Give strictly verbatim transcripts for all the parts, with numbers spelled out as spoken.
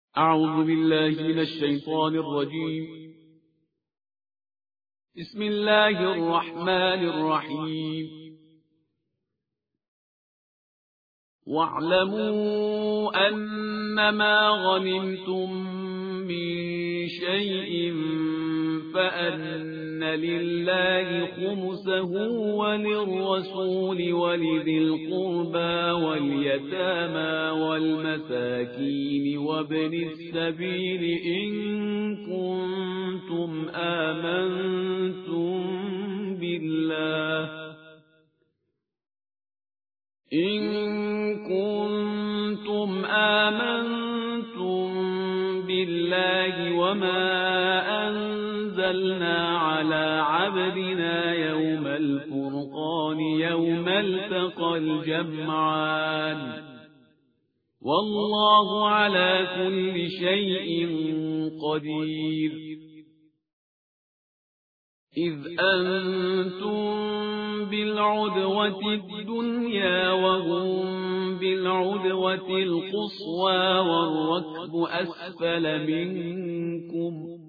أعوذ بالله من الشيطان الرجيم. بسم الله الرحمن الرحيم. واعلموا أنما غنمتم من شيء فأن لله خمسه وللرسول ولذي القربى واليتامى والمساكين وابن السبيل إن كنتم آمنتم بالله إن كنتم آمنتم بالله وما أنزلنا على عبدنا يوم الفرقان يوم التقى الجمعان والله على كل شيء قدير. إذ أنتم بالعدوة الدنيا وهم بالعدوة القصوى والركب أسفل منكم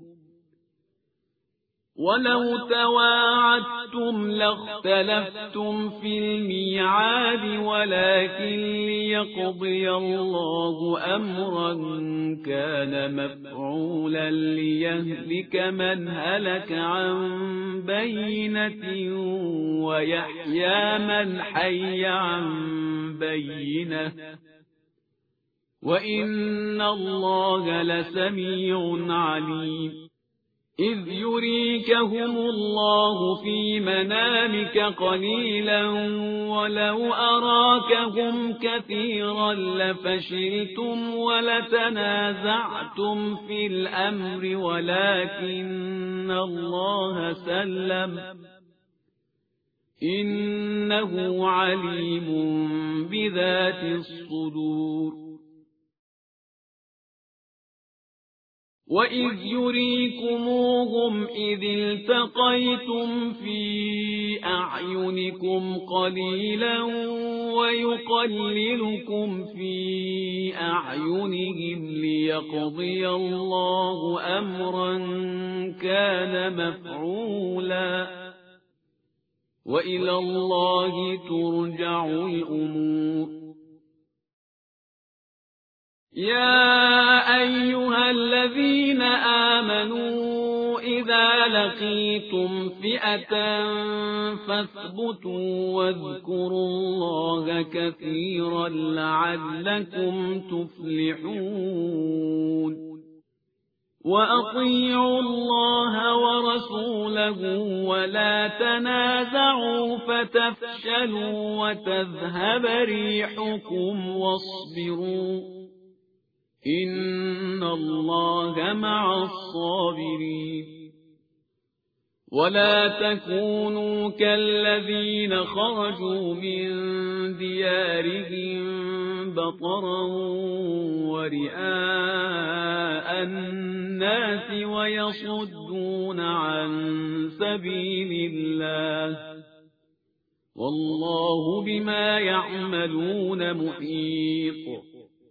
ولو تواعدتم لاختلفتم في الميعاد ولكن ليقضي الله أمرا كان مفعولا ليهلك من هلك عن بينة ويحيى من حي عن بينة وإن الله لسميع عليم. إذ يريكهم الله في منامك قليلا ولو أراكهم كثيرا لفشلتم ولتنازعتم في الأمر ولكن الله سلم إنه عليم بذات الصدور. وإذ يريكموهم إذ التقيتم في أعينكم قليلا ويقللكم في أعينهم ليقضي الله أمرا كان مفعولا وإلى الله ترجع الأمور. يا أيها الذين آمنوا إذا لقيتم فئة فاثبتوا واذكروا الله كثيرا لعلكم تفلحون. وأطيعوا الله ورسوله ولا تنازعوا فتفشلوا وتذهب ريحكم واصبروا إن الله مع الصابرين. ولا تكونوا كالذين خرجوا من ديارهم بطرا ورئاء الناس ويصدون عن سبيل الله والله بما يعملون محيط.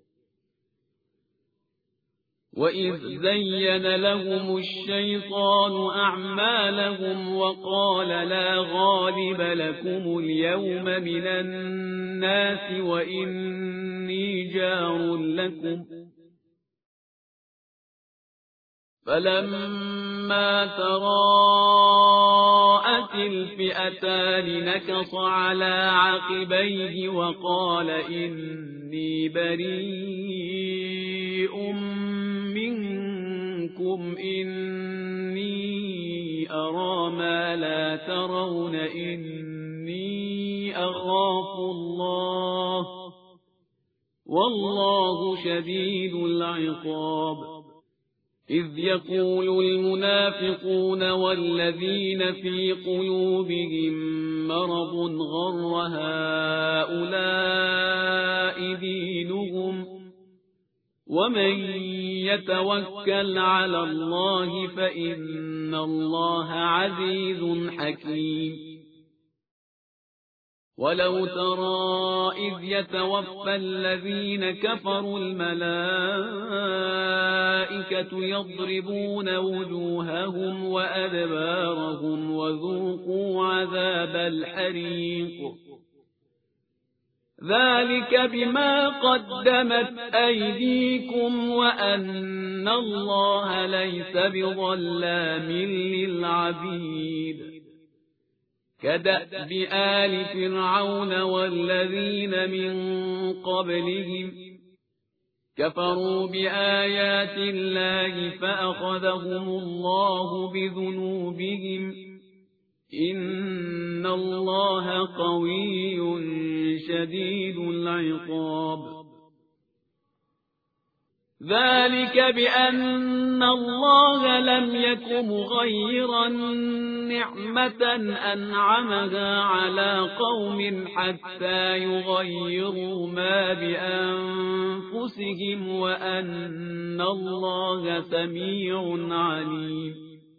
وإذ زين لهم الشيطان أعمالهم وقال لا غالب لكم اليوم من الناس وإني جار لكم فلما تراءت الفئتان نكص على عقبيه وقال إني بريء منكم إني أرى ما لا ترون إني أخاف الله والله شديد العقاب. إذ يقول المنافقون والذين في قلوبهم مرض غر هؤلاء دينهم ومن يتوكل على الله فإن الله عزيز حكيم. ولو ترى إذ يتوفى الذين كفروا الملائكة يضربون وجوههم وأدبارهم وذوقوا عذاب الحريق ذلك بما قدمت أيديكم وأن الله ليس بظلام للعبيد كدأب آل فرعون والذين من قبلهم كفروا بآيات الله فأخذهم الله بذنوبهم إن الله قوي شديد العقاب ذلك بأن الله لم يك مغيرا نعمة أنعمها على قوم حتى يغيروا ما بأنفسهم وأن الله سميع عليم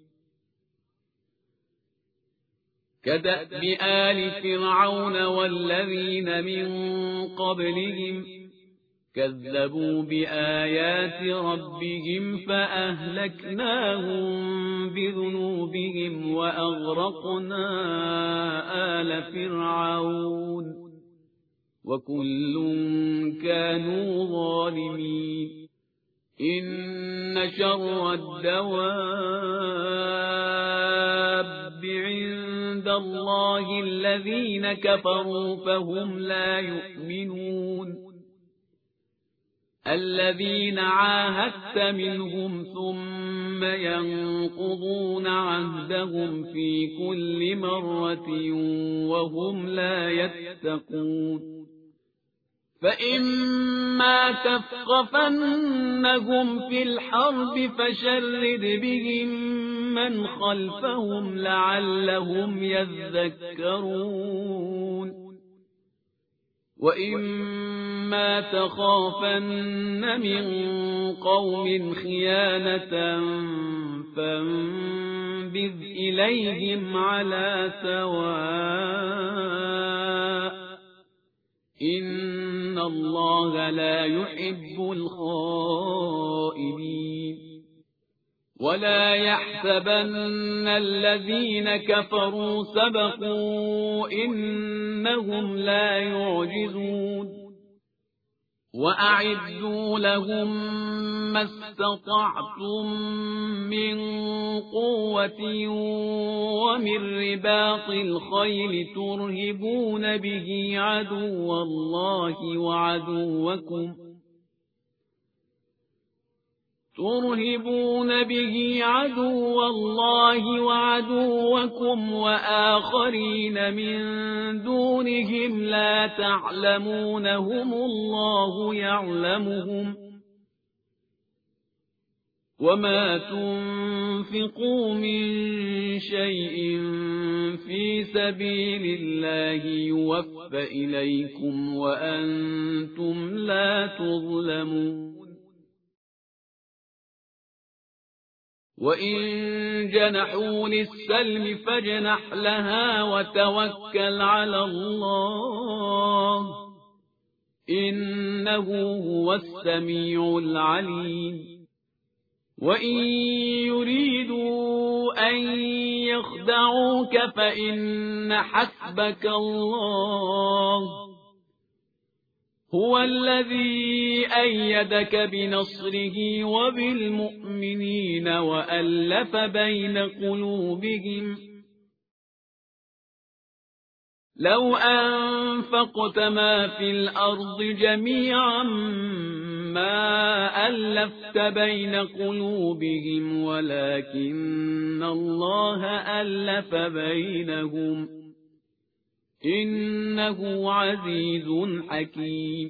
كدأب آل فرعون والذين من قبلهم كذبوا بآيات ربهم فأهلكناهم بذنوبهم وأغرقنا آل فرعون وكل كانوا ظالمين إن شر الدواب عند الله الذين كفروا فهم لا يؤمنون الذين عاهدت منهم ثم ينقضون عهدهم في كل مرة وهم لا يتقون فإما تثقفنهم في الحرب فشرد بهم من خلفهم لعلهم يذكرون وإما تخافن من قوم خيانة فانبذ إليهم على سواء إن الله لا يحب الخائنين ولا يحسبن الذين كفروا سبقوا إنهم لا يعجزون وأعدوا لهم ما استطعتم من قوة ومن رباط الخيل ترهبون به عدو الله وعدوكم ترهبون به عدو الله وعدوكم وآخرين من دونهم لا تعلمونهم الله يعلمهم وما تنفقوا من شيء في سبيل الله يوفى إليكم وأنتم لا تظلمون وإن جنحوا للسلم فاجنح لها وتوكل على الله إنه هو السميع العليم وإن يريدوا أن يخدعوك فإن حسبك الله هو الذي أيدك بنصره وبالمؤمنين وألف بين قلوبهم لو أنفقت ما في الأرض جميعا ما ألفت بين قلوبهم ولكن الله ألف بينهم إنه عزيز حكيم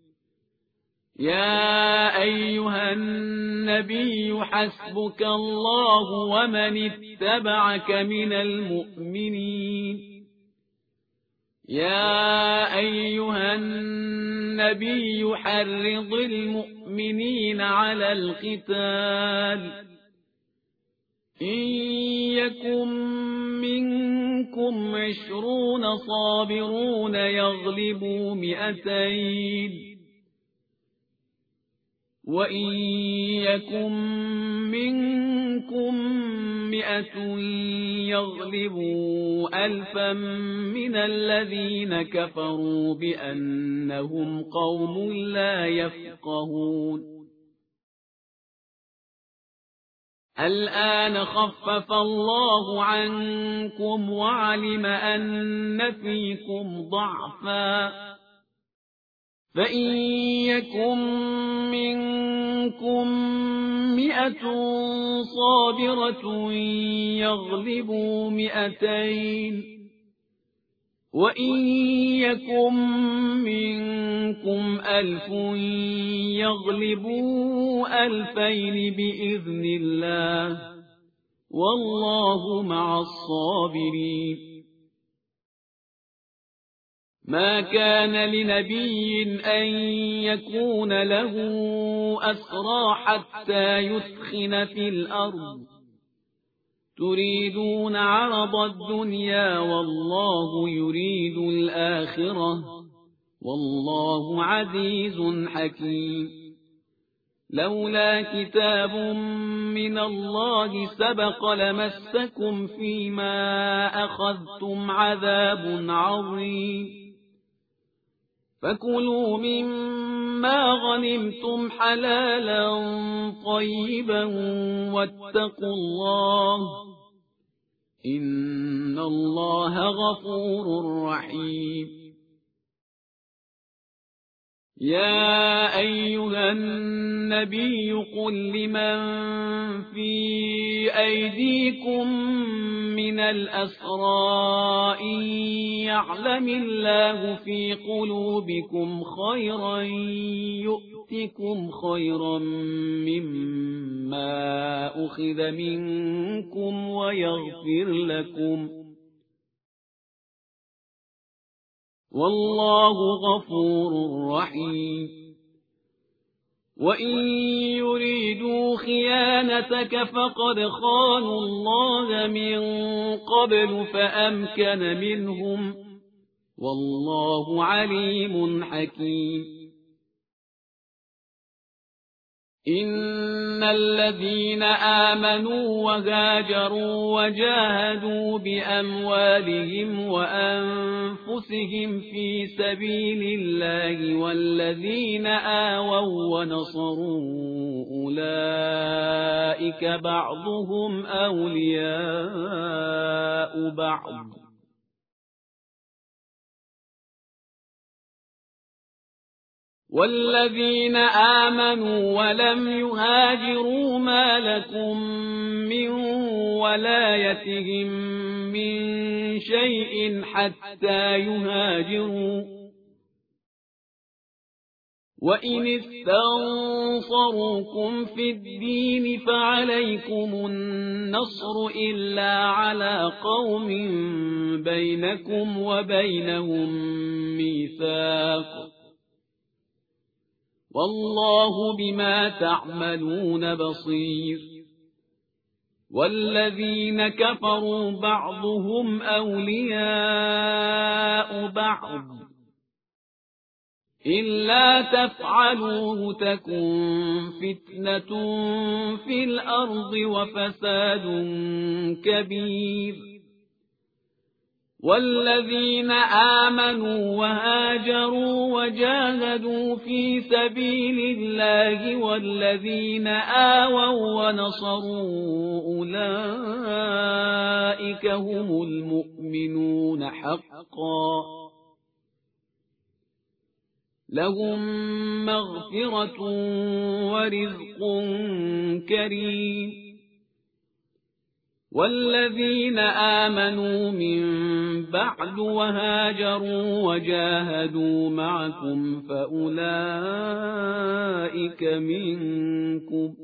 يا أيها النبي حسبك الله ومن اتبعك من المؤمنين يا أيها النبي حرض المؤمنين على القتال إن يكن منكم عشرون صابرون يغلبوا مئتين وإن يكن منكم مئة يغلبوا ألفا من الذين كفروا بأنهم قوم لا يفقهون الآن خفف الله عنكم وعلم أن فيكم ضعفا فإن يكن منكم مئة صابرة يغلبوا مئتين وإن يكن منكم ألف يغلبوا ألفين بإذن الله والله مع الصابرين ما كان لنبي أن يكون له أسرى حتى يثخن في الأرض تريدون عرض الدنيا والله يريد الآخرة والله عزيز حكيم لولا كتاب من الله سبق لمسكم فيما أخذتم عذاب عظيم فكلوا مما غنمتم حلالا طيبا واتقوا الله إن الله غفور رحيم يا أيها النبي قل لمن في أيديكم من الأسرى إن يعلم الله في قلوبكم خيرا يؤتكم خيرا مما أخذ منكم ويغفر لكم والله غفور رحيم وإن يريدوا خيانتك فقد خانوا الله من قبل فأمكن منهم والله عليم حكيم إن الذين آمنوا وهاجروا وجاهدوا بأموالهم وأنفسهم في سبيل الله والذين آووا ونصروا أولئك بعضهم أولياء بعض والذين آمنوا ولم يهاجروا ما لكم من ولايتهم من شيء حتى يهاجروا وإن استنصروكم في الدين فعليكم النصر إلا على قوم بينكم وبينهم ميثاق والله بما تعملون بصير والذين كفروا بعضهم أولياء بعض إلا تفعلوه تكن فتنة في الأرض وفساد كبير والذين آمنوا وهاجروا وجاهدوا في سبيل الله والذين آووا ونصروا أولئك هم المؤمنون حقا لهم مغفرة ورزق كريم والذين آمنوا من بعد وهاجروا وجاهدوا معكم فأولئك منكم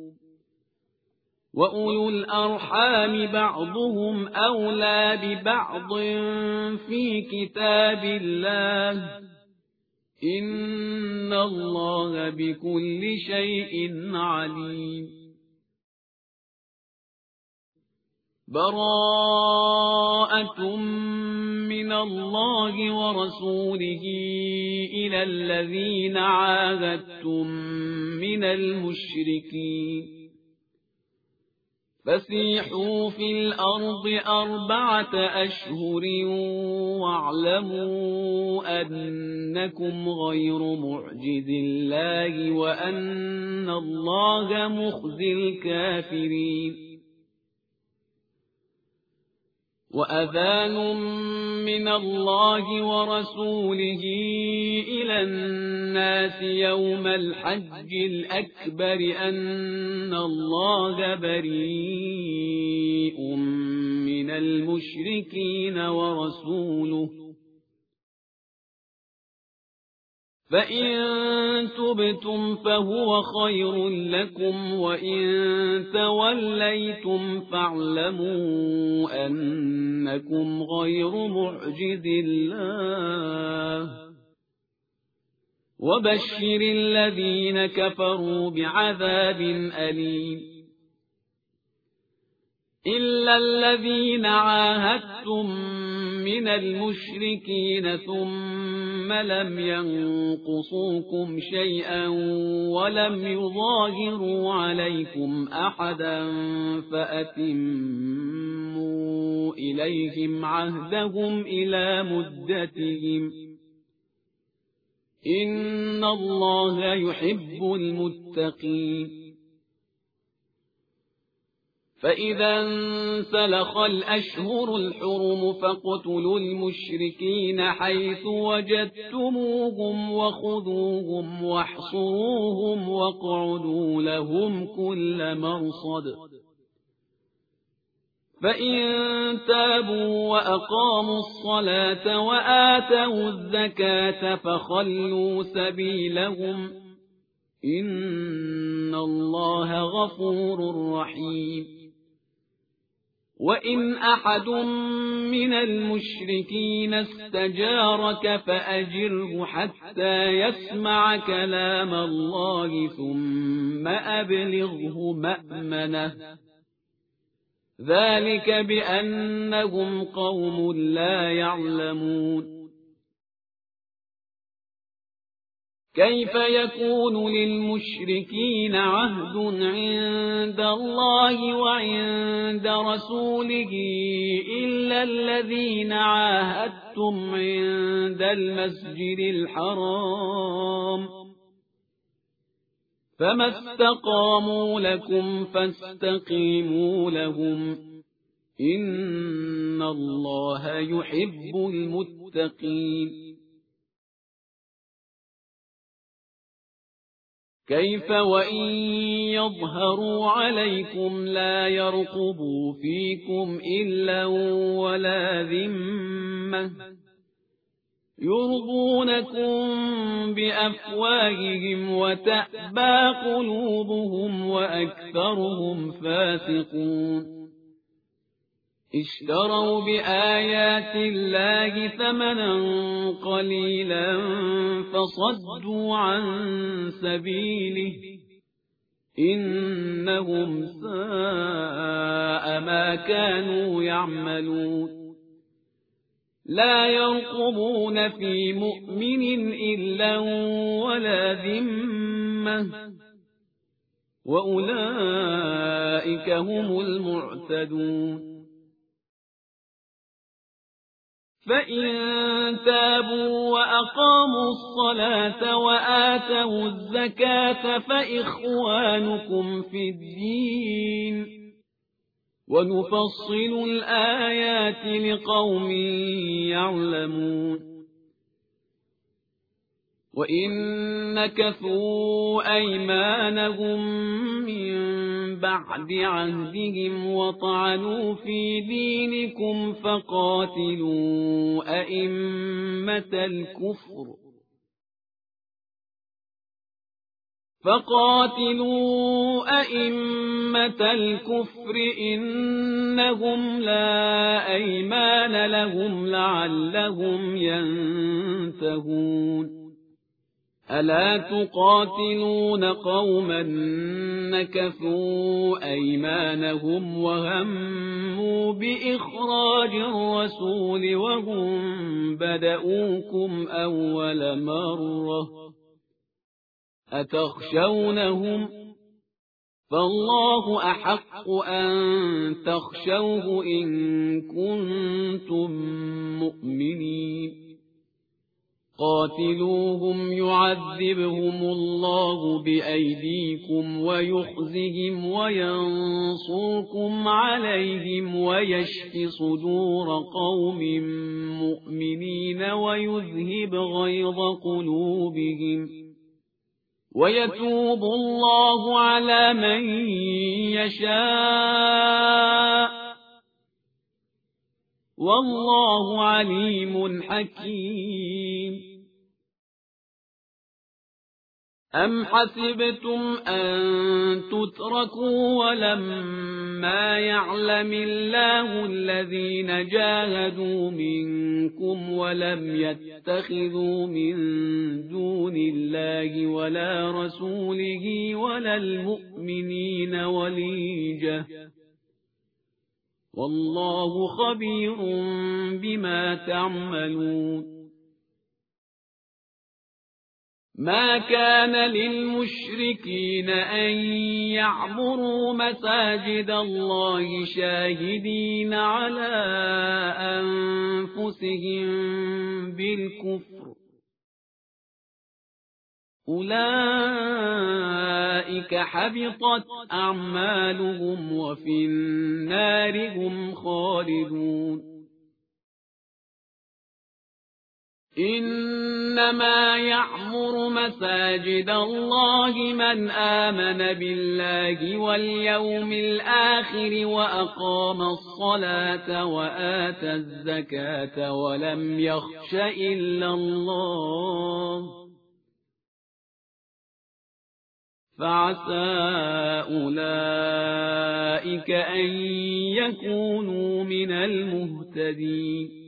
وأولو الأرحام بعضهم أولى ببعض في كتاب الله إن الله بكل شيء عليم براءة من الله ورسوله إلى الذين عاهدتم من المشركين فسيحوا في الأرض أربعة أشهر واعلموا أنكم غير معجز الله وأن الله مخزي الكافرين وأذان من الله ورسوله إلى الناس يوم الحج الأكبر أن الله بريء من المشركين ورسوله فإن تبتم فهو خير لكم وإن توليتم فاعلموا أنكم غير معجز الله وبشر الذين كفروا بعذاب أليم إلا الذين عاهدتم من المشركين ثم لم ينقصوكم شيئا ولم يظاهروا عليكم أحدا فأتموا إليهم عهدهم إلى مدتهم إن الله يحب المتقين فإذا انسلخ الأشهر الحرم فاقتلوا المشركين حيث وجدتموهم وخذوهم واحصروهم واقعدوا لهم كل مرصد فإن تابوا وأقاموا الصلاة وآتوا الزكاة فخلوا سبيلهم إن الله غفور رحيم وإن أحد من المشركين استجارك فأجره حتى يسمع كلام الله ثم أبلغه مأمنه ذلك بأنهم قوم لا يعلمون كيف يكون للمشركين عهد عند الله وعند رسوله إلا الذين عاهدتم عند المسجد الحرام فما استقاموا لكم فاستقيموا لهم إن الله يحب المتقين كيف وإن يظهروا عليكم لا يرقبوا فيكم إلا ولا ذمة يرضونكم بأفواههم وتأبى قلوبهم وأكثرهم فاسقون اشتروا بآيات الله ثمنا قليلا فصدوا عن سبيله إنهم ساء ما كانوا يعملون لا يرقبون في مؤمن إلا ولا ذمة وأولئك هم المعتدون فإن تابوا وأقاموا الصلاة وآتوا الزكاة فإخوانكم في الدين ونفصل الآيات لقوم يعلمون وإن نكثوا أيمانهم من بعد عهدهم وطعنوا في دينكم فقاتلوا أئمة الكفر فقاتلوا أئمة الكفر إنهم لا أيمان لهم لعلهم ينتهون ألا تقاتلون قوما نكثوا أيمانهم وهموا بإخراج الرسول وهم بدؤوكم أول مرة أتخشونهم فالله أحق أن تخشوه إن كنتم مؤمنين قاتلوهم يعذبهم الله بأيديكم ويخزهم وينصركم عليهم ويشف صدور قوم مؤمنين ويذهب غيظ قلوبهم ويتوب الله على من يشاء والله عليم حكيم أم حسبتم أن تتركوا ولما يعلم الله الذين جاهدوا منكم ولم يتخذوا من دون الله ولا رسوله ولا المؤمنين وليجة والله خبير بما تعملون ما كان للمشركين أن يعمروا مساجد الله شاهدين على أنفسهم بالكفر أولئك حبطت أعمالهم وفي النار هم خالدون إنما يعمر مساجد الله من آمن بالله واليوم الآخر وأقام الصلاة وآتى الزكاة ولم يخش إلا الله فعسى أولئك أن يكونوا من المهتدين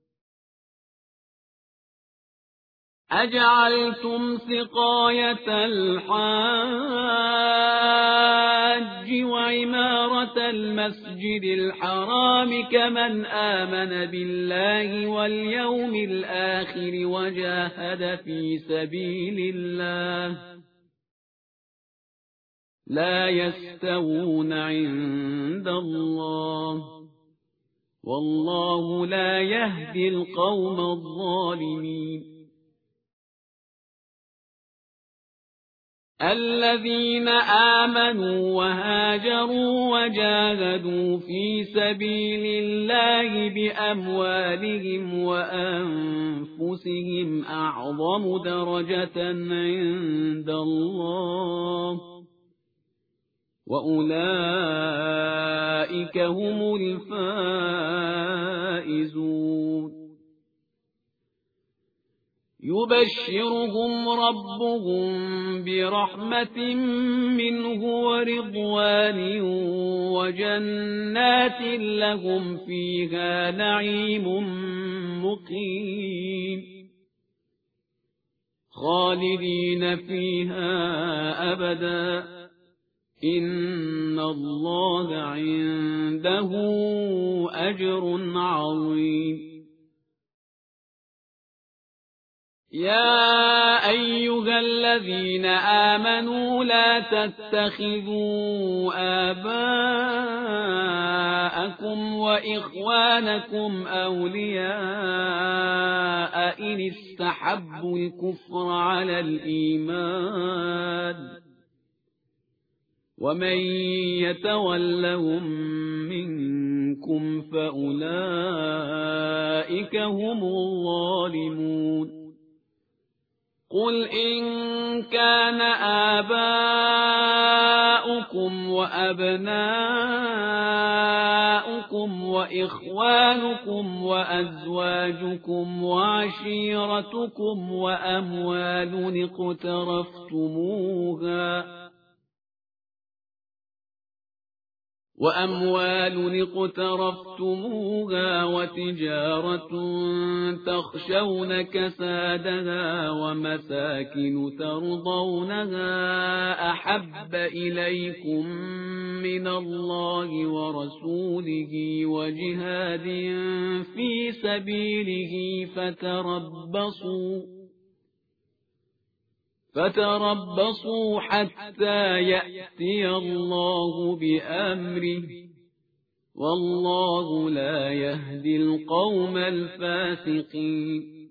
أجعلتم سقاية الحاج وعمارة المسجد الحرام كمن آمن بالله واليوم الآخر وجاهد في سبيل الله لا يستوون عند الله والله لا يهدي القوم الظالمين الذين آمنوا وهاجروا وجاهدوا في سبيل الله بأموالهم وأنفسهم أعظم درجة عند الله وأولئك هم الفائزون يبشرهم ربهم برحمة منه ورضوان وجنات لهم فيها نعيم مقيم خالدين فيها أبدا إن الله عنده أجر عظيم يا أيها الذين آمنوا لا تتخذوا آباءكم وإخوانكم أولياء إن استحبوا الكفر على الإيمان ومن يتولهم منكم فأولئك هم الظالمون قل إن كان آباؤكم وأبناؤكم وإخوانكم وأزواجكم وعشيرتكم وأموال اقترفتموها وأموال اقترفتموها وتجارة تخشون كسادها ومساكن ترضونها أحب إليكم من الله ورسوله وجهاد في سبيله فتربصوا فتربصوا حتى يأتي الله بأمره والله لا يهدي القوم الفاسقين.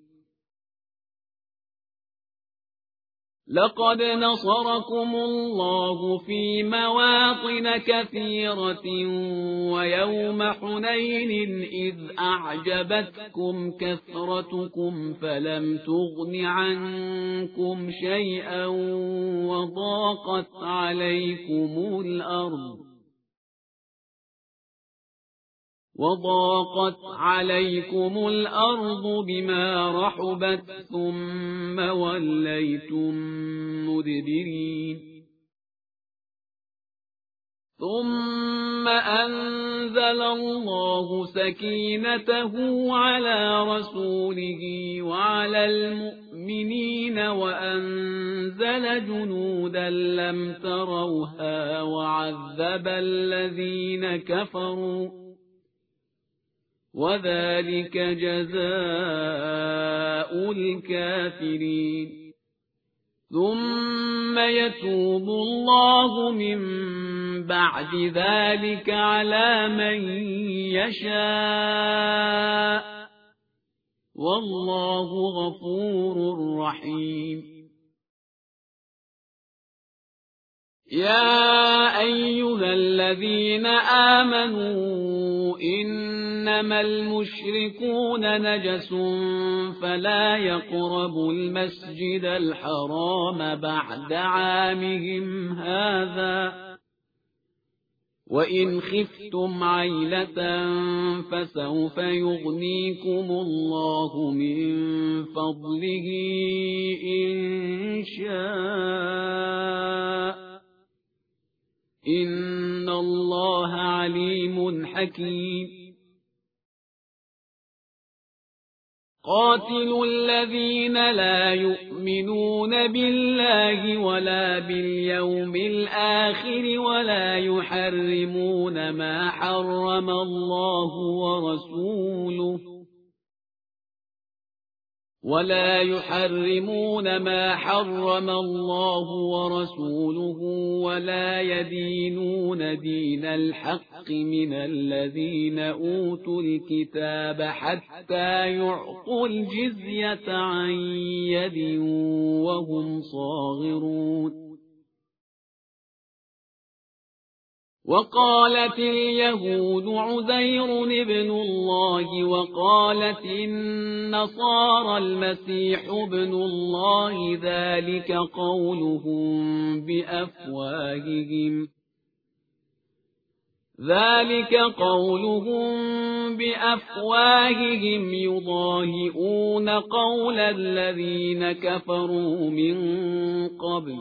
لقد نصركم الله في مواطن كثيرة ويوم حنين إذ أعجبتكم كثرتكم فلم تغن عنكم شيئا وضاقت عليكم الأرض وضاقت عليكم الأرض بما رحبت ثم وليتم مدبرين. ثم أنزل الله سكينته على رسوله وعلى المؤمنين وأنزل جنودا لم تروها وعذب الذين كفروا وذلك جزاء الكافرين. ثم يتوب الله من بعد ذلك على من يشاء والله غفور رحيم. يا أيها الذين آمنوا إنما المشركون نجس فلا يقربوا المسجد الحرام بعد عامهم هذا وإن خفتم عيلة فسوف يغنيكم الله من فضله إن شاء إن الله عليم حكيم. قاتلوا الذين لا يؤمنون بالله ولا باليوم الآخر ولا يحرمون ما حرم الله ورسوله ولا يحرمون ما حرم الله ورسوله ولا يدينون دين الحق من الذين أوتوا الكتاب حتى يعطوا الجزية عن يد وهم صاغرون. وقالت اليهود عزير ابن الله وقالت النصارى المسيح ابن الله ذلك قولهم بأفواههم ذلك قولهم بأفواههم يضاهئون قول الذين كفروا من قبل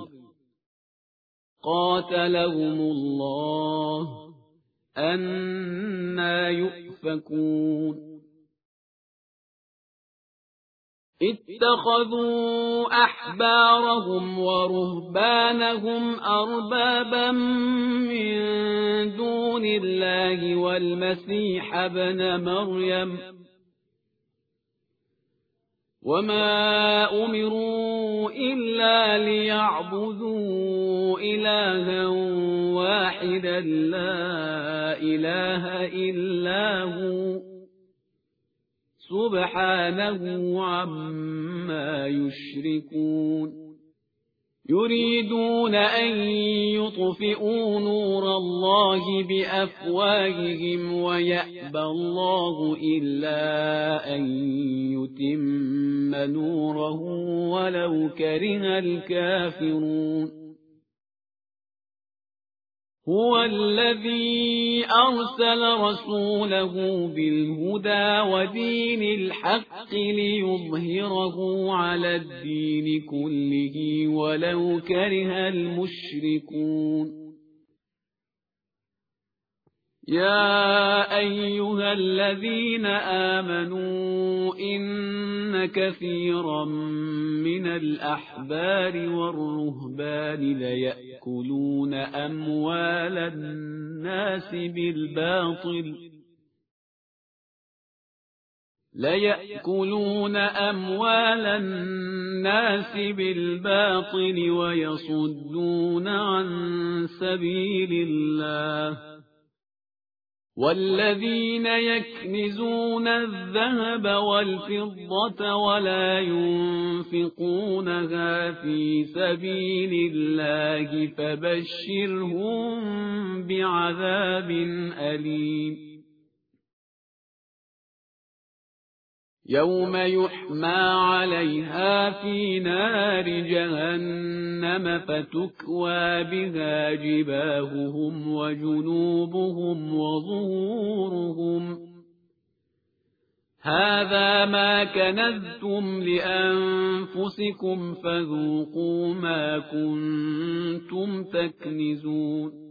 قاتلهم الله أنى يؤفكون. اتخذوا أحبارهم ورهبانهم أربابا من دون الله والمسيح ابن مريم وما أمروا إلا ليعبدوا إلها واحدا لا إله إلا هو سبحانه عما يشركون. يريدون أن يطفئوا نور الله بأفواههم ويأبى الله إلا أن يتم نوره ولو كره الكافرون. هو الذي أرسل رسوله بالهدى ودين الحق ليظهره على الدين كله ولو كره المشركون. يا أيها الذين آمنوا إن كثيرا من الأحبار والرهبان ليأكلون أموال الناس بالباطل ليأكلون أموال الناس بالباطل ويصدون عن سبيل الله والذين يكنزون الذهب والفضة ولا ينفقونها في سبيل الله فبشرهم بعذاب أليم يوم يحمى عليها في نار جهنم فتكوى بها جباههم وجنوبهم وظهورهم هذا ما كنزتم لأنفسكم فذوقوا ما كنتم تكنزون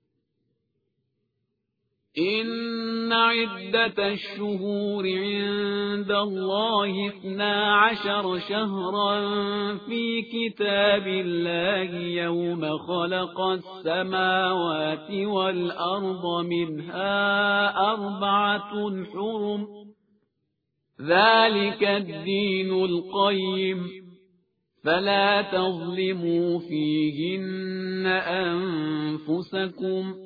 إن عدة الشهور عند الله اثنا عشر شهرا في كتاب الله يوم خلق السماوات والأرض منها أربعة حرم ذلك الدين القيم فلا تظلموا فيهن أنفسكم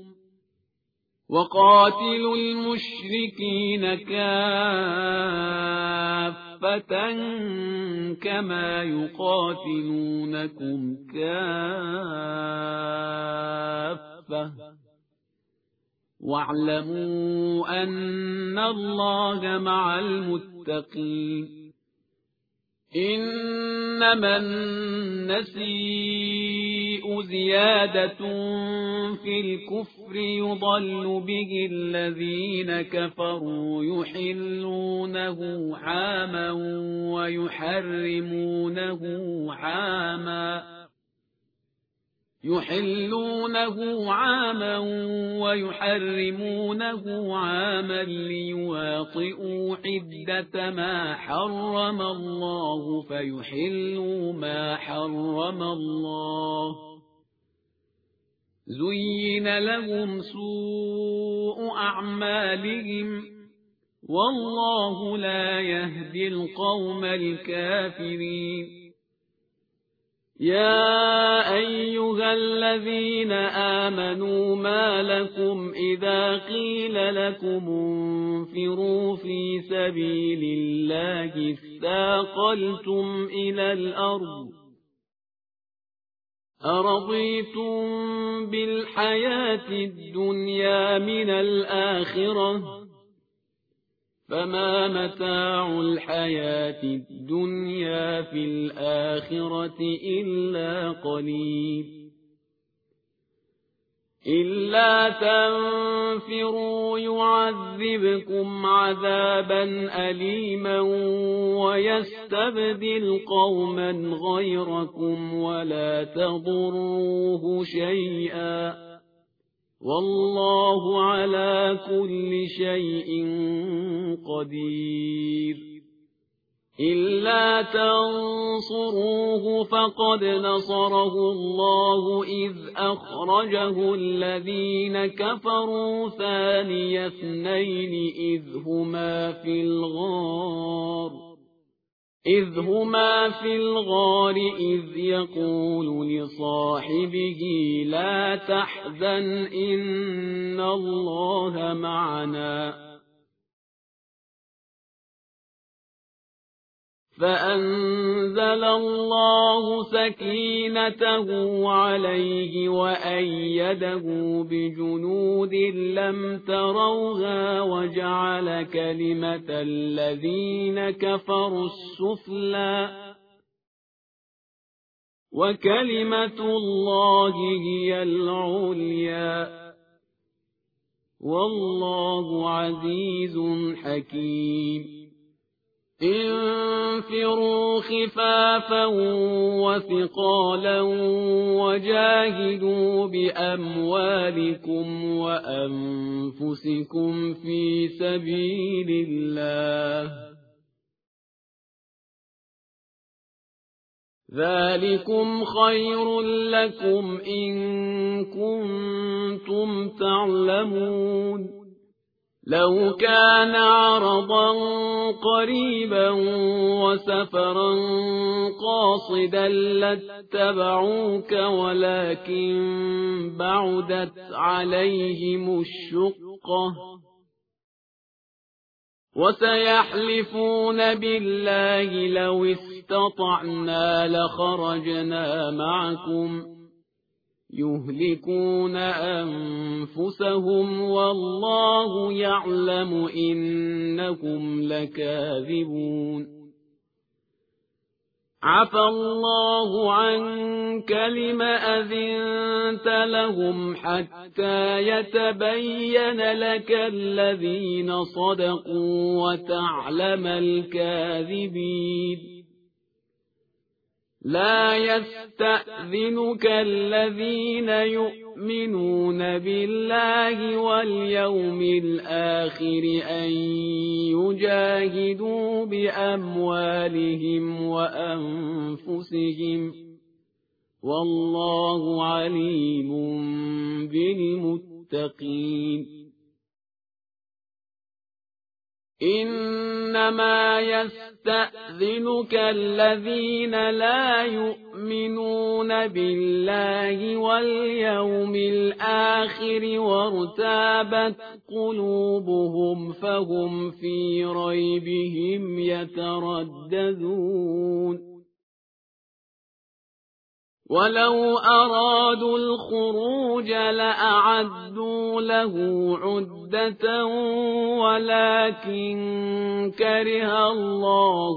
وقاتلوا المشركين كافة كما يقاتلونكم كافة واعلموا أن الله مع المتقين إنما النسيء زيادة في الكفر يضل به الذين كفروا يحلونه عاما ويحرمونه عاما يحلونه عاما ويحرمونه عاما ليواطئوا عدة ما حرم الله فيحلوا ما حرم الله زين لهم سوء أعمالهم والله لا يهدي القوم الكافرين يا أيها الذين آمنوا ما لكم إذا قيل لكم انفروا في سبيل الله اثاقلتم إلى الأرض أرضيتم بالحياة الدنيا من الآخرة فما متاع الحياة الدنيا في الآخرة إلا قليل إلا تنفروا يعذبكم عذابا أليما ويستبدل قوما غيركم ولا تضروه شيئا والله على كل شيء قدير إلا تنصروه فقد نصره الله إذ أخرجه الذين كفروا ثاني اثنين إذ هما في الغار إذ هما في الغار إذ يقول لصاحبه لا تحزن إن الله معنا فأنزل الله سكينته عليه وأيده بجنود لم تروها وجعل كلمة الذين كفروا السفلى وكلمة الله هي العليا والله عزيز حكيم انفروا خفافا وثقالا وجاهدوا بأموالكم وأنفسكم في سبيل الله ذلكم خير لكم إن كنتم تعلمون لو كان عرضا قريبا وسفرا قاصدا لاتبعوك ولكن بعدت عليهم الشقة وسيحلفون بالله لو استطعنا لخرجنا معكم يهلكون أنفسهم والله يعلم إنكم لكاذبون عفى الله عنك لم أذنت لهم حتى يتبين لك الذين صدقوا وتعلم الكاذبين لا يستأذنك الذين يؤمنون بالله واليوم الآخر أن يجاهدوا بأموالهم وأنفسهم والله عليم بالمتقين إنما يستأذنك الذين لا يؤمنون بالله واليوم الآخر وارتابت قلوبهم فهم في ريبهم يترددون ولو أرادوا الخروج لأعدوا له عدة ولكن كره الله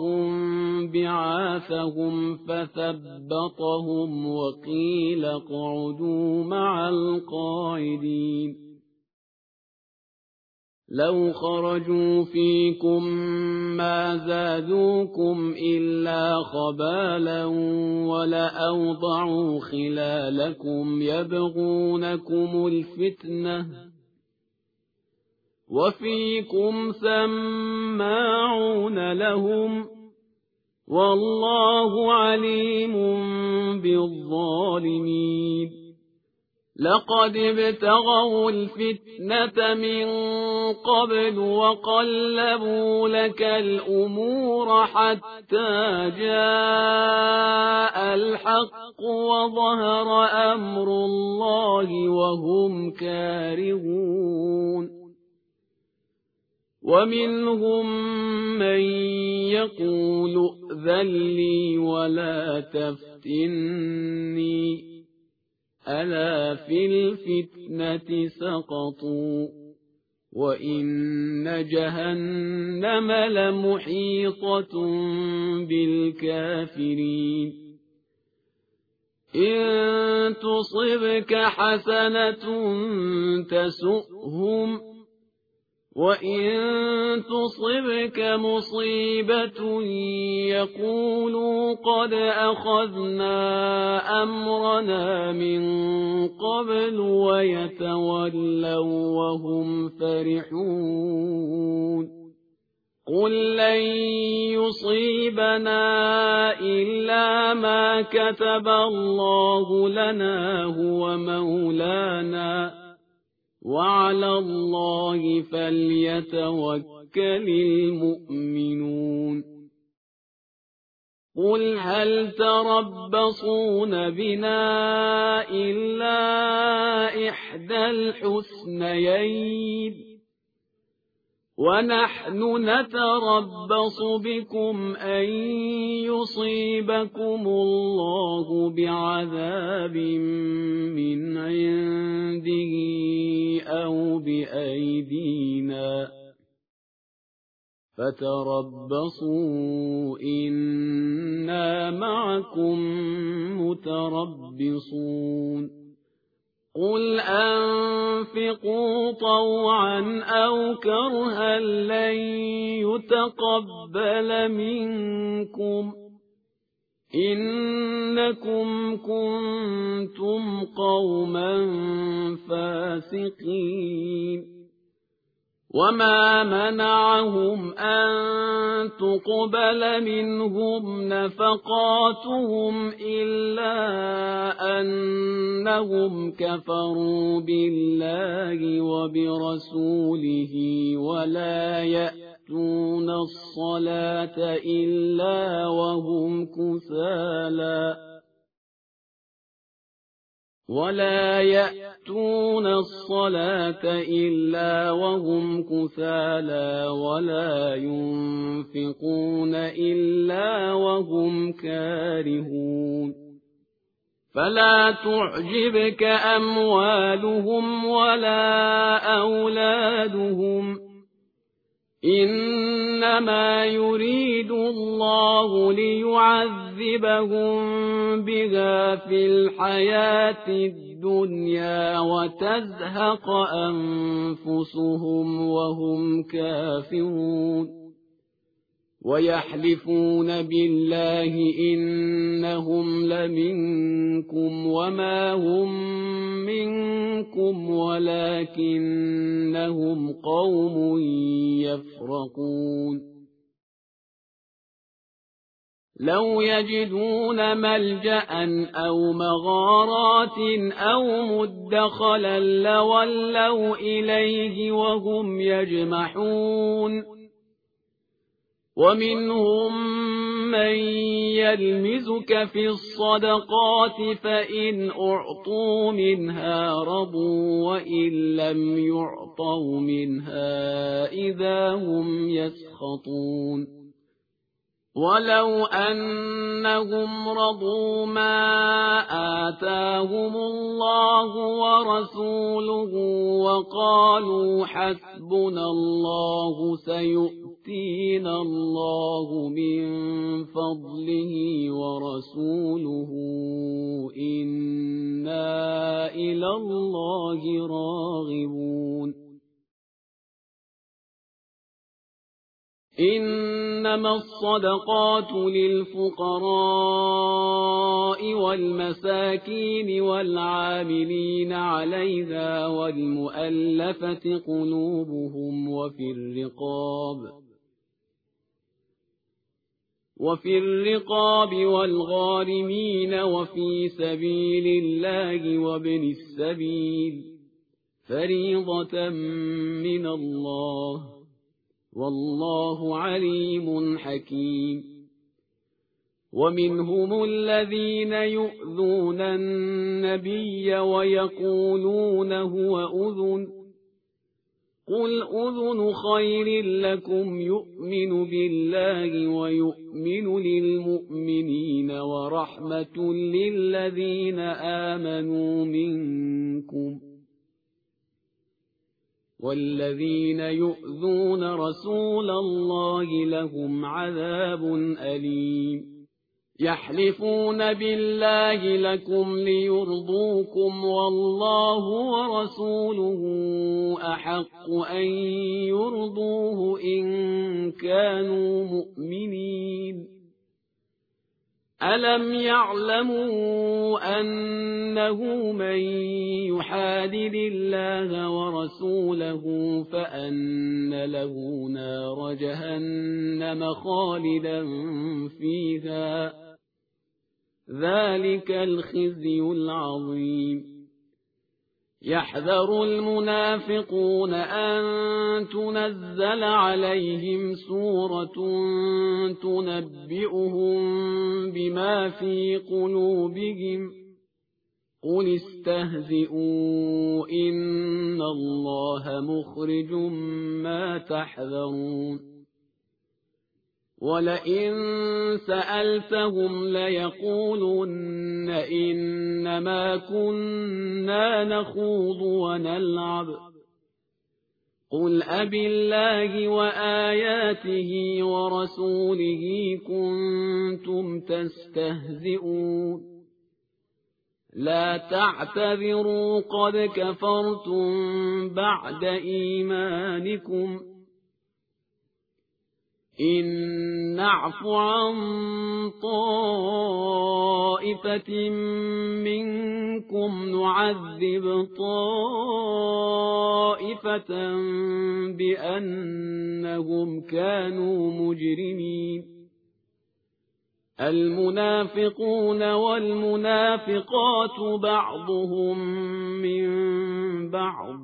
بعاثهم فثبطهم وقيل اقعدوا مع القاعدين لو خرجوا فيكم ما زادوكم إلا خبالا ولأوضعوا خلالكم يبغونكم الفتنة وفيكم سماعون لهم والله عليم بالظالمين لقد ابتغوا الفتنة من قبل وقلبوا لك الأمور حتى جاء الحق وظهر أمر الله وهم كارهون ومنهم من يقول ائذن لي ولا تفتني ألا في الفتنة سقطوا وإن جهنم لمحيطة بالكافرين إن تصبك حسنة تسؤهم وإن تصبك مصيبة يقولوا قد أخذنا أمرنا من قبل ويتولوا وهم فرحون قل لن يصيبنا إلا ما كتب الله لنا هو مولانا وعلى الله فليتوكل المؤمنون قل هل تربصون بنا إلا إحدى الحسنيين ونحن نتربص بكم أن يصيبكم الله بعذاب من عنده أو بأيدينا فتربصوا إنا معكم متربصون قل أنفقوا أنفقوا طوعا أو كرها لن يتقبل منكم إنكم كنتم قوما فاسقين وما منعهم أن تقبل منهم نفقاتهم إلا أنهم كفروا بالله وبرسوله ولا يأتون الصلاة إلا وهم كسالى ولا يأتون الصلاة إلا وهم كسالى ولا ينفقون إلا وهم كارهون فلا تعجبك أموالهم ولا أولادهم إنما يريد الله ليعذبهم بها في الحياة الدنيا وتزهق أنفسهم وهم كافرون ويحلفون بالله إنهم لمنكم وما هم منكم ولكنهم قوم يفرقون لو يجدون ملجأ أو مغارات أو مدخلا لولوا إليه وهم يجمحون ومنهم من يلمزك في الصدقات فإن أعطوا منها رضوا وإن لم يعطوا منها إذا هم يسخطون ولو أنهم رضوا ما آتاهم الله ورسوله وقالوا حسبنا الله سيؤتينا الله من فضله ورسوله إنا إلى الله راغبون إنما الصدقات للفقراء والمساكين والعاملين عليها والمؤلفة قلوبهم وفي الرقاب وفي الرقاب والغارمين وفي سبيل الله وابن السبيل فريضة من الله والله عليم حكيم ومنهم الذين يؤذون النبي ويقولون هو أذن قل أذن خير لكم يؤمن بالله ويؤمن للمؤمنين ورحمة للذين آمنوا منكم والذين يؤذون رسول الله لهم عذاب أليم يحلفون بالله لكم ليرضوكم والله ورسوله أحق أن يرضوه إن كانوا مؤمنين ألم يعلموا أنه من يحادد الله ورسوله فأن له نار جهنم خالدا فيها ذلك الخزي العظيم يحذر المنافقون أن تنزل عليهم سورة تنبئهم بما في قلوبهم قل استهزئوا إن الله مخرج ما تحذرون ولئن سألتهم ليقولن إنما كنا نخوض ونلعب قل أبالله وآياته ورسوله كنتم تستهزئون لا تعتذروا قد كفرتم بعد إيمانكم إن نعف عن طائفة منكم نعذب طائفة بأنهم كانوا مجرمين المنافقون والمنافقات بعضهم من بعض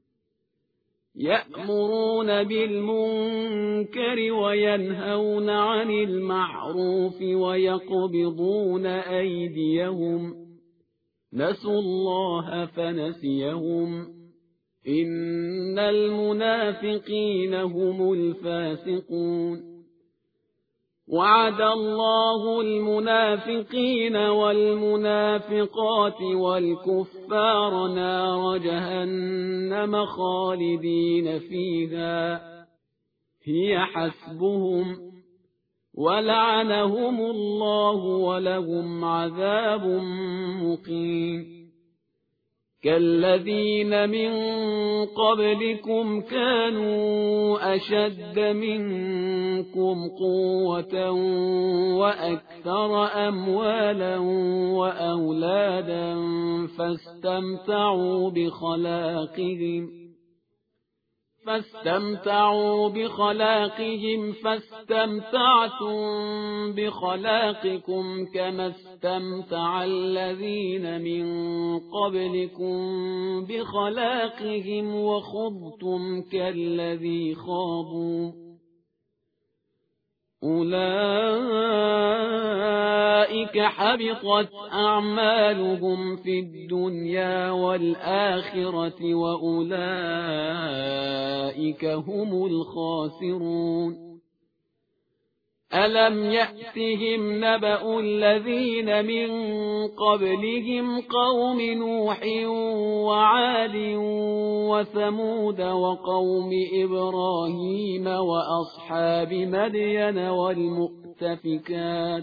يأمرون بالمنكر وينهون عن المعروف ويقبضون أيديهم نسوا الله فنسيهم إن المنافقين هم الفاسقون وعد الله المنافقين والمنافقات والكفار نار جهنم خالدين فيها هي حسبهم ولعنهم الله ولهم عذاب مقيم كالذين من قبلكم كانوا أشد منكم قوة وأكثر أموالا وأولادا فاستمتعوا بخلاقهم فاستمتعوا بخلاقهم فاستمتعتم بخلاقكم كما استمتع الذين من قبلكم بخلاقهم وخضتم كالذي خاضوا أولئك حبطت أعمالهم في الدنيا والآخرة وأولئك هم الخاسرون ألم يأتهم نبأ الذين من قبلهم قوم نوح وعاد وثمود وقوم إبراهيم وأصحاب مدين والمؤتفكات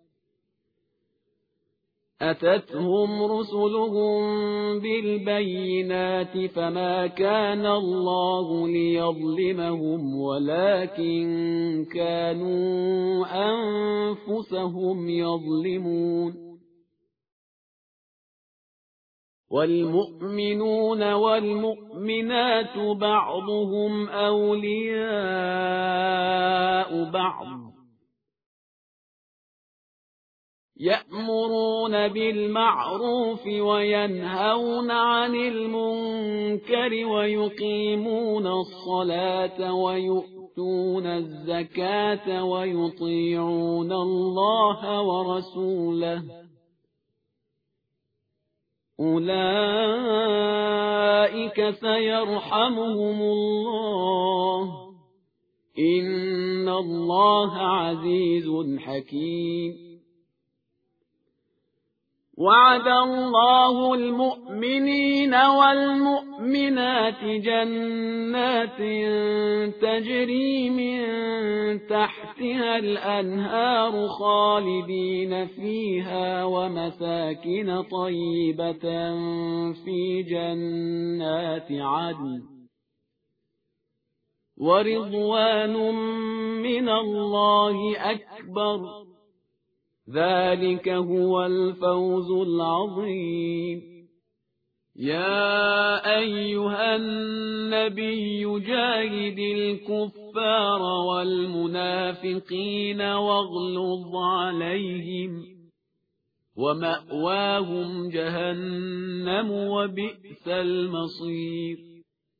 أتتهم رسلهم بالبينات فما كان الله ليظلمهم ولكن كانوا أنفسهم يظلمون والمؤمنون والمؤمنات بعضهم أولياء بعض يأمرون بالمعروف وينهون عن المنكر ويقيمون الصلاة ويؤتون الزكاة ويطيعون الله ورسوله أولئك سيرحمهم الله إن الله عزيز حكيم وعد الله المؤمنين والمؤمنات جنات تجري من تحتها الأنهار خالدين فيها ومساكن طيبة في جنات عدن ورضوان من الله أكبر ذلك هو الفوز العظيم يا أيها النبي جاهد الكفار والمنافقين واغلظ عليهم ومأواهم جهنم وبئس المصير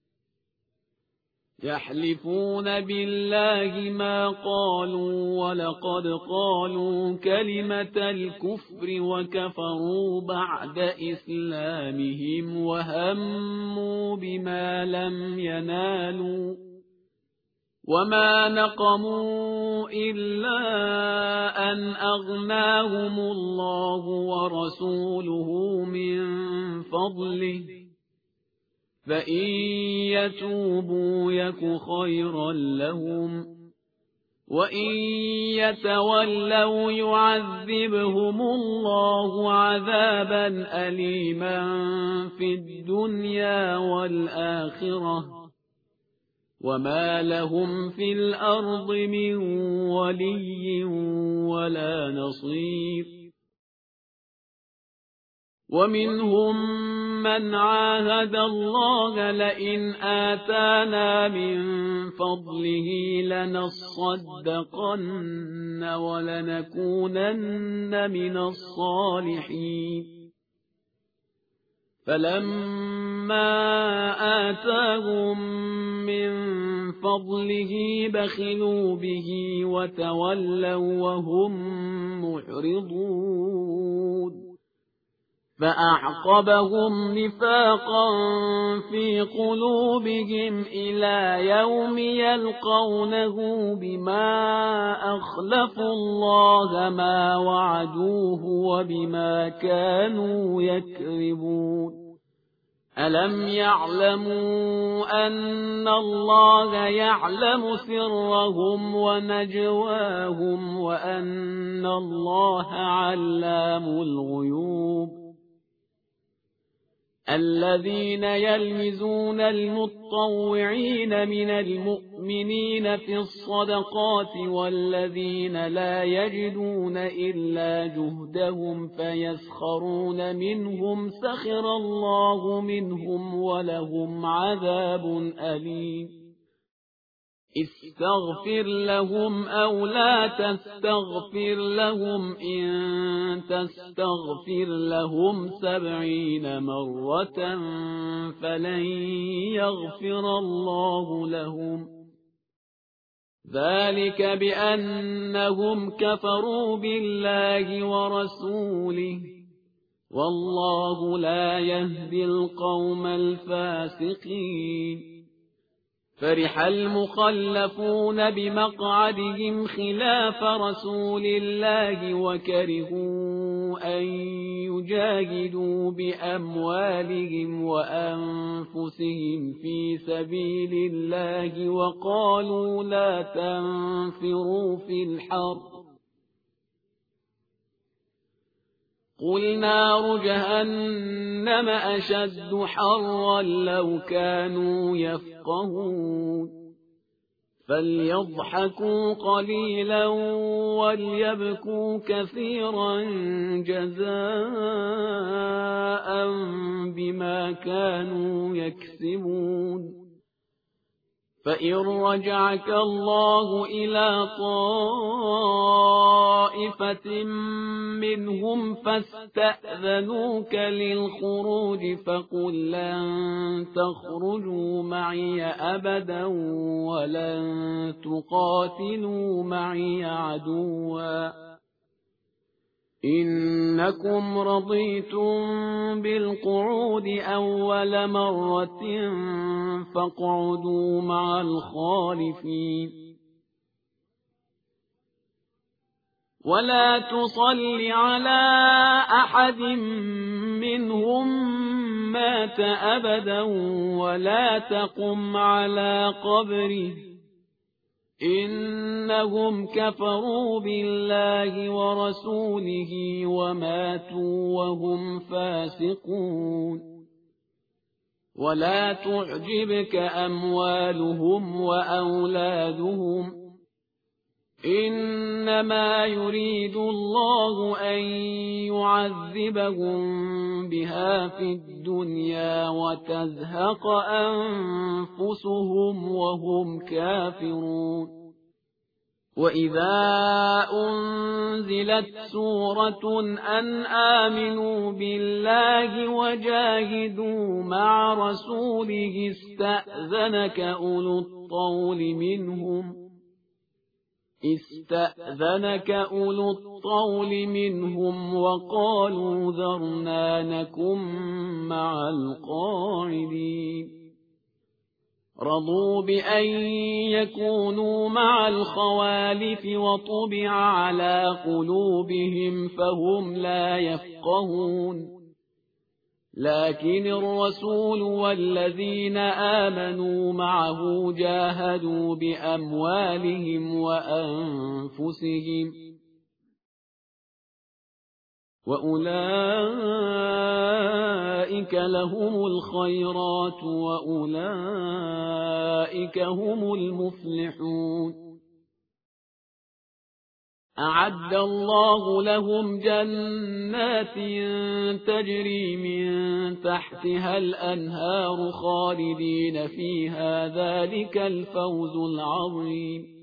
يحلفون بالله ما قالوا ولقد قالوا كلمة الكفر وكفروا بعد إسلامهم وهموا بما لم ينالوا وما نقموا إلا أن أغناهم الله ورسوله من فضله فإن يتوبوا يك خيرا لهم وإن يتولوا يعذبهم الله عذابا أليما في الدنيا والآخرة وما لهم في الأرض من ولي ولا نصير ومنهم من عاهد الله لئن آتانا من فضله لنصدقن ولنكونن من الصالحين فلما آتاهم من فضله بخلوا به وتولوا وهم معرضون فأعقبهم نفاقا في قلوبهم إلى يوم يلقونه بما أخلفوا الله ما وعدوه وبما كانوا يكذبون ألم يعلموا أن الله يعلم سرهم ونجواهم وأن الله علام الغيوب الذين يلمزون المتطوعين من المؤمنين في الصدقات والذين لا يجدون إلا جهدهم فيسخرون منهم سخر الله منهم ولهم عذاب أليم استغفر لهم أو لا تستغفر لهم إن تستغفر لهم سبعين مرة فلن يغفر الله لهم ذلك بأنهم كفروا بالله ورسوله والله لا يهدي القوم الفاسقين فرح المخلفون بمقعدهم خلاف رسول الله وكرهوا أن يجاهدوا بأموالهم وأنفسهم في سبيل الله وقالوا لا تنفروا في الحر قل نار جهنم أشد حرا لو كانوا يفقهون فليضحكوا قليلا وليبكوا كثيرا جزاء بما كانوا يكسبون فإن رجعك الله إلى طائفة منهم فاستأذنوك للخروج فقل لن تخرجوا معي أبدا ولن تقاتلوا معي عدوا إنكم رضيتم بالقعود أول مرة فاقعدوا مع الخالفين ولا تصل على أحد منهم مات أبدا ولا تقم على قبره إنهم كفروا بالله ورسوله وماتوا وهم فاسقون ولا تعجبك أموالهم وأولادهم إنما يريد الله أن يعذبهم بها في الدنيا وتزهق أنفسهم وهم كافرون وإذا أنزلت سورة أن آمنوا بالله وجاهدوا مع رسوله استأذنك أولو الطول منهم استأذنك أولو الطول منهم وقالوا ذرنا نكن مع القاعدين رضوا بأن يكونوا مع الخوالف وطبع على قلوبهم فهم لا يفقهون لكن الرسول والذين آمنوا معه جاهدوا بأموالهم وأنفسهم وأولئك لهم الخيرات وأولئك هم المفلحون أعد الله لهم جنات تجري من تحتها الأنهار خالدين فيها ذلك الفوز العظيم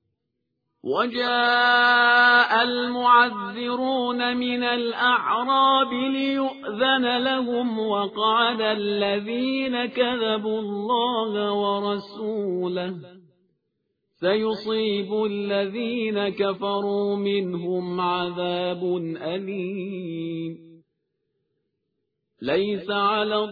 وجاء المعذرون من الأعراب ليؤذن لهم وقعد الذين كذبوا الله ورسوله سيصيب الذين كفروا منهم عذاب أليم ليس على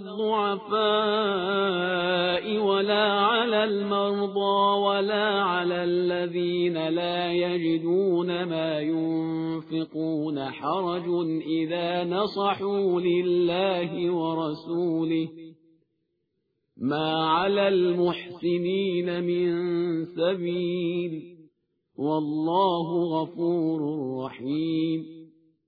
الضعفاء ولا على المرضى ولا على الذين لا يجدون ما ينفقون حرج إذا نصحوا لله ورسوله ما على المحسنين من سبيل والله غفور رحيم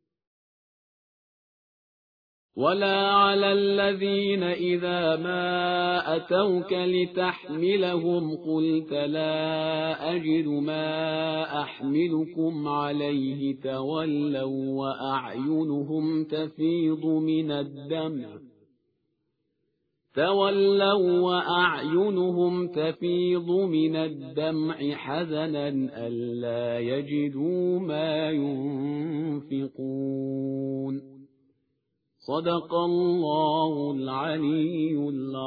ولا على الذين إذا ما أتوك لتحملهم قلت لا أجد ما أحملكم عليه تولوا وأعينهم تفيض من الدمع تولوا وأعينهم تفيض من الدمع حزنا ألا يجدوا ما ينفقون صدق الله العلي العظيم.